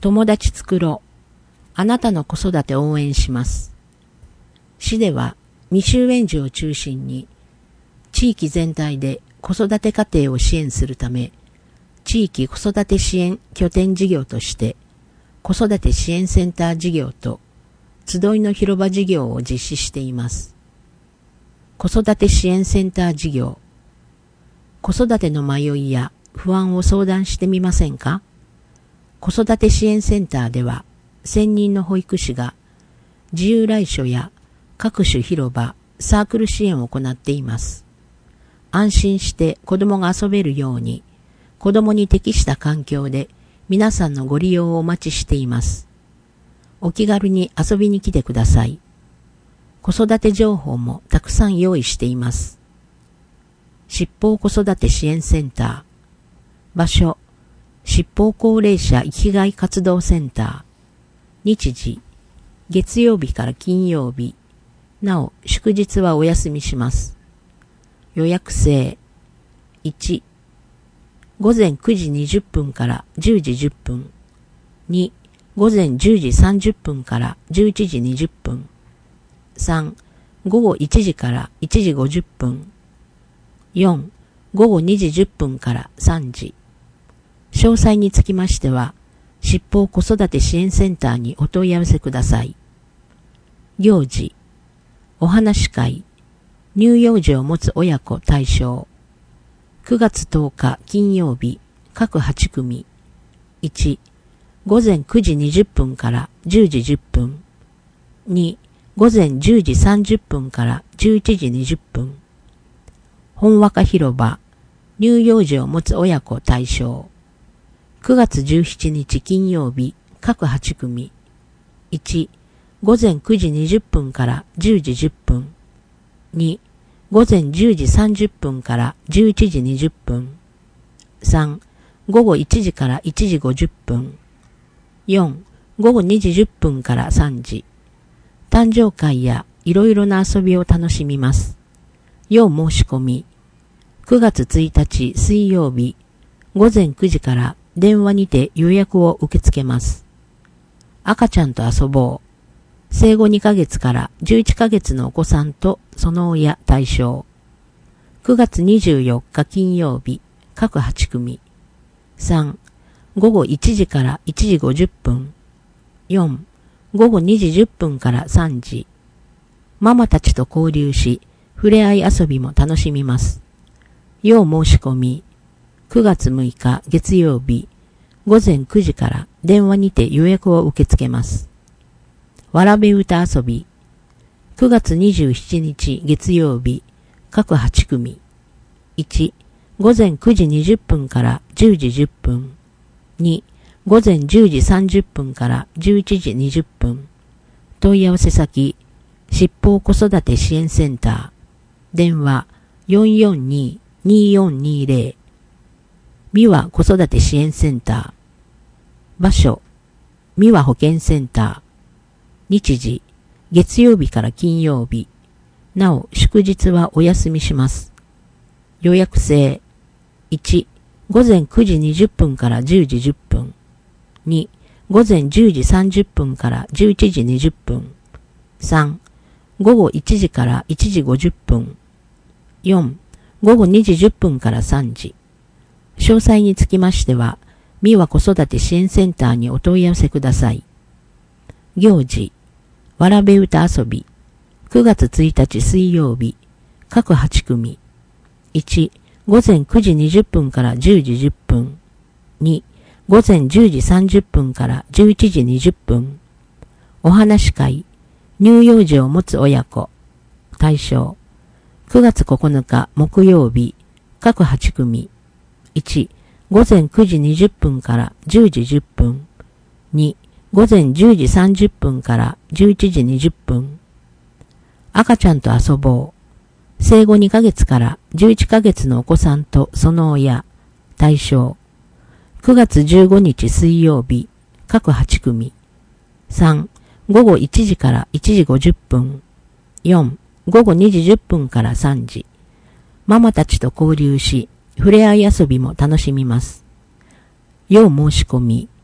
友達作ろう。あなたの子育て応援します。市では未就園児を中心に地域全体で子育て家庭を支援するため、地域子育て支援拠点事業として子育て支援センター事業と集いの広場事業を実施しています。子育て支援センター事業。子育ての迷いや不安を相談してみませんか？子育て支援センターでは専任の保育士が自由来所や各種広場、サークル支援を行っています。安心して子供が遊べるように、子供に適した環境で皆さんのご利用をお待ちしています。お気軽に遊びに来てください。子育て情報もたくさん用意しています。七宝子育て支援センター。場所、七宝高齢者生きがい活動センター。日時、月曜日から金曜日。なお、祝日はお休みします。予約制。1、午前9時20分から10時10分。2、午前10時30分から11時20分。3、午後1時から1時50分。4、午後2時10分から3時。詳細につきましては、七宝子育て支援センターにお問い合わせください。行事、お話会、乳幼児を持つ親子対象。9月10日金曜日、各8組。1、午前9時20分から10時10分。2、午前10時30分から11時20分。本和歌広場、乳幼児を持つ親子対象。9月17日金曜日、各8組。1、午前9時20分から10時10分。2、午前10時30分から11時20分。3、午後1時から1時50分。4、午後2時10分から3時。誕生会やいろいろな遊びを楽しみます。要申し込み。9月1日水曜日、午前9時から電話にて予約を受け付けます。赤ちゃんと遊ぼう。生後2ヶ月から11ヶ月のお子さんとその親対象。9月24日金曜日、各8組。3、午後1時から1時50分。4、午後2時10分から3時。ママたちと交流し、触れ合い遊びも楽しみます。要申し込み。9月6日月曜日、午前9時から電話にて予約を受け付けます。わらべ歌遊び。9月27日月曜日、各8組。1、午前9時20分から10時10分。2、午前10時30分から11時20分。問い合わせ先、七宝子育て支援センター。電話、442-2420。美和子育て支援センター。場所、美和保健センター。日時、月曜日から金曜日。なお、祝日はお休みします。予約制。1、午前9時20分から10時10分。2、午前10時30分から11時20分。3、午後1時から1時50分。4、午後2時10分から3時。詳細につきましては、美和子育て支援センターにお問い合わせください。行事、わらべ歌遊び。9月1日水曜日、各8組。1、午前9時20分から10時10分。2、午前10時30分から11時20分。お話会、乳幼児を持つ親子。対象、9月9日木曜日、各8組。1、午前9時20分から10時10分。2、午前10時30分から11時20分。赤ちゃんと遊ぼう。生後2ヶ月から11ヶ月のお子さんとその親。対象。9月15日水曜日、各8組。3、午後1時から1時50分。4、午後2時10分から3時。ママたちと交流し、触れ合い遊びも楽しみます。要申し込み。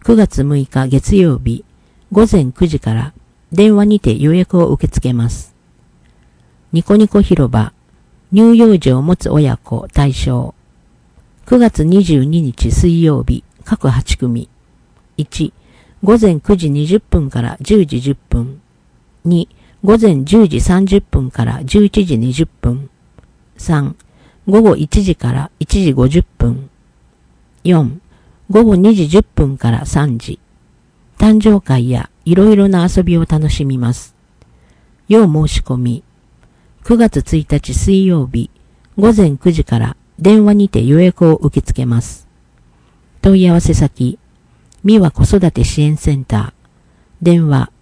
9月6日月曜日午前9時から電話にて予約を受け付けます。ニコニコ広場乳幼児を持つ親子対象。9月22日水曜日各8組。1、午前9時20分から10時10分。2、午前10時30分から11時20分。3、午後1時から1時50分。4、午後2時10分から3時。誕生会やいろいろな遊びを楽しみます。要申し込み。9月1日水曜日午前9時から電話にて予約を受け付けます。問い合わせ先、三輪子育て支援センター。電話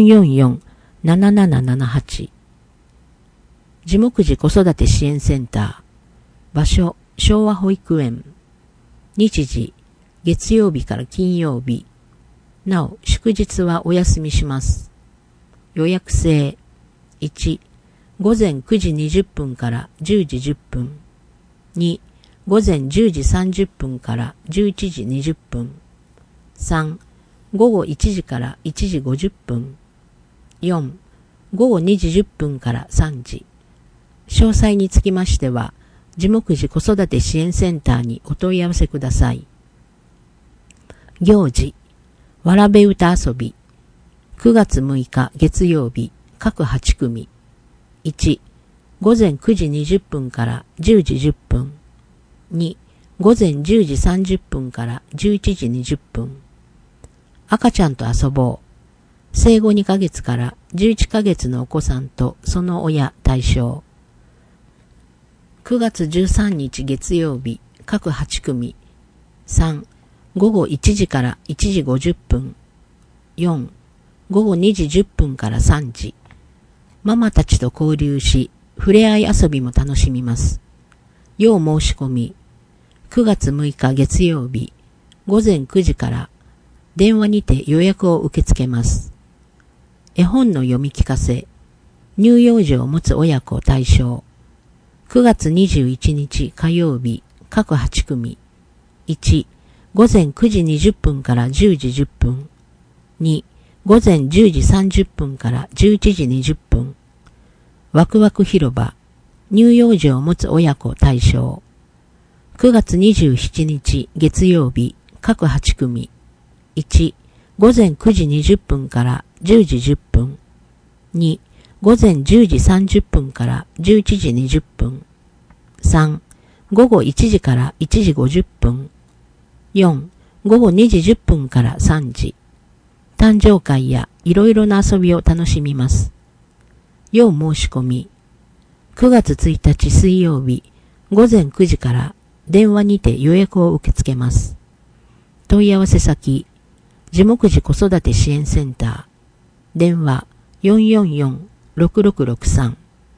444-7778。地木寺子育て支援センター。場所、昭和保育園。日時、月曜日から金曜日。なお、祝日はお休みします。予約制。1、午前9時20分から10時10分。2、午前10時30分から11時20分。3、午後1時から1時50分。4、午後2時10分から3時。詳細につきましては、地木寺子育て支援センターにお問い合わせください。行事、わらべ歌遊び。9月6日月曜日各8組。1、午前9時20分から10時10分。2、午前10時30分から11時20分。赤ちゃんと遊ぼう。生後2ヶ月から11ヶ月のお子さんとその親対象。9月13日月曜日各8組。3、午後1時から1時50分。4、午後2時10分から3時。ママたちと交流し、触れ合い遊びも楽しみます。要申し込み。9月6日月曜日午前9時から電話にて予約を受け付けます。絵本の読み聞かせ。乳幼児を持つ親子対象。9月21日火曜日各8組。1、午前9時20分から10時10分。2、午前10時30分から11時20分。ワクワク広場。乳幼児を持つ親子対象。9月27日月曜日各8組。1、午前9時20分から10時10分。2、午前10時30分から11時20分。3、午後1時から1時50分。4、午後2時10分から3時。誕生会やいろいろな遊びを楽しみます。要申し込み。9月1日水曜日午前9時から電話にて予約を受け付けます。問い合わせ先、地木寺子育て支援センター。電話444-6663。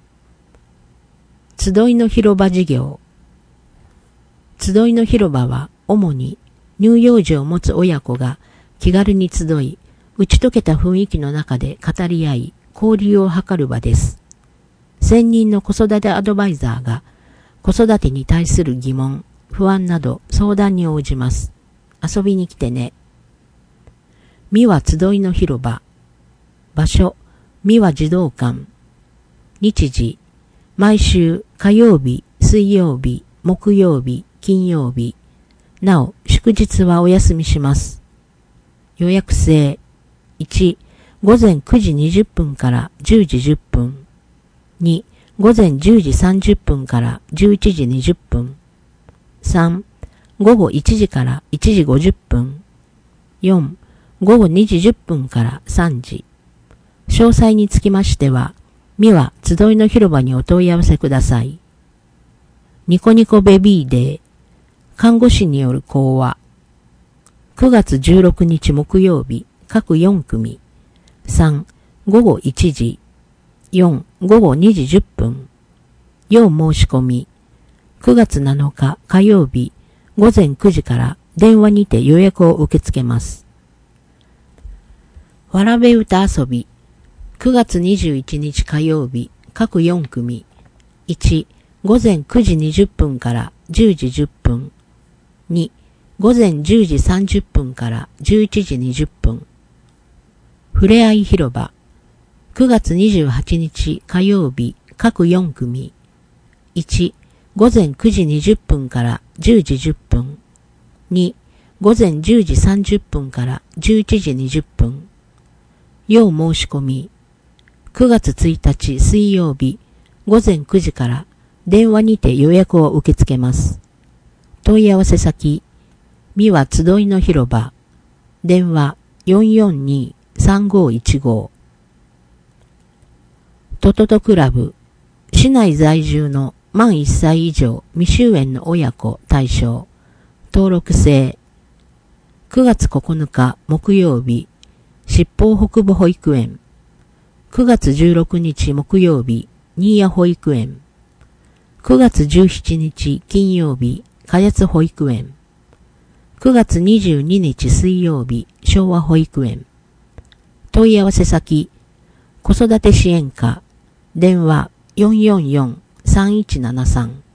集いの広場事業。集いの広場は主に乳幼児を持つ親子が気軽に集い、打ち解けた雰囲気の中で語り合い、交流を図る場です。専任の子育てアドバイザーが子育てに対する疑問、不安など相談に応じます。遊びに来てね。三輪集いの広場。場所、三輪児童館。日時、毎週火曜日、水曜日、木曜日、金曜日。なお、祝日はお休みします。予約制。1、午前9時20分から10時10分。2、午前10時30分から11時20分。3、午後1時から1時50分。4、午後2時10分から3時。詳細につきましては、三輪集いの広場にお問い合わせください。ニコニコベビーデー。看護師による講話。9月16日木曜日、各4組。3、午後1時。4、午後2時10分。要申し込み。9月7日火曜日、午前9時から電話にて予約を受け付けます。わらべ歌遊び。9月21日火曜日、各4組。1、午前9時20分から10時10分。2、 午前10時30分から11時20分。ふれあい広場。9月28日火曜日各4組。1、午前9時20分から10時10分。2、午前10時30分から11時20分。要申し込み。9月1日水曜日午前9時から電話にて予約を受け付けます。問い合わせ先、三輪集いの広場。電話442-3515。トトトクラブ。市内在住の満1歳以上未就園の親子対象。登録制。9月9日木曜日、七宝北部保育園。9月16日木曜日、新谷保育園。9月17日金曜日、加悦保育園。9月22日水曜日、昭和保育園。問い合わせ先、子育て支援課。電話444-3173。